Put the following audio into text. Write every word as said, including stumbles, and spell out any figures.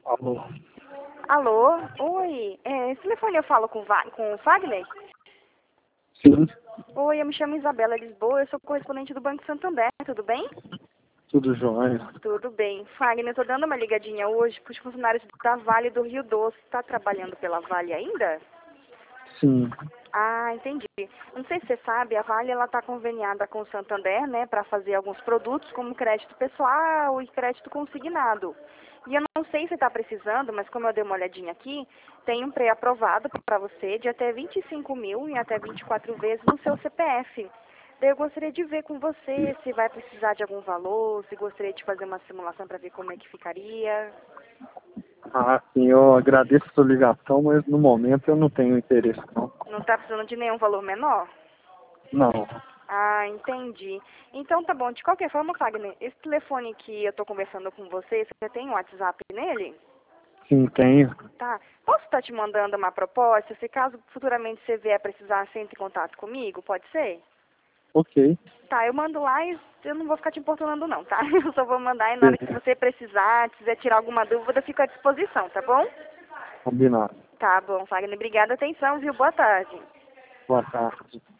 Alô? Alô? Oi, é, esse telefone eu falo com, Va com o Fagner? Sim, Oi, eu me chamo Isabela Lisboa, eu sou correspondente do Banco Santander, tudo bem? tudo jóia. Tudo bem. Fagner, eu tô dando uma ligadinha hoje para os funcionários da Vale do Rio Doce. Está trabalhando pela Vale ainda? Sim. Ah, entendi. Não sei se você sabe, a Vale ela está conveniada com o Santander, né, para fazer alguns produtos como crédito pessoal e crédito consignado. E eu não sei se está precisando, mas como eu dei uma olhadinha aqui, tem um pré-aprovado para você de até vinte e cinco mil em até vinte e quatro vezes no seu C P F. Daí eu gostaria de ver com você se vai precisar de algum valor, se gostaria de fazer uma simulação para ver como é que ficaria. Ah, sim, eu agradeço a sua ligação, mas no momento eu não tenho interesse, não. Não está precisando de nenhum valor menor? Não. Ah, entendi. Então tá bom. De qualquer forma, Fagner, esse telefone que eu tô conversando com você, você tem um WhatsApp nele? Sim, tenho. Tá. Posso estar te mandando uma proposta? Se caso futuramente você vier precisar, você entre em contato comigo, pode ser? Ok. Tá, eu mando lá e eu não vou ficar te importunando não, tá? Eu só vou mandar e na hora que você precisar, quiser tirar alguma dúvida, eu fico à disposição, tá bom? Combinado. Tá bom, Fagner. Obrigada, atenção, viu? Boa tarde. Boa tarde.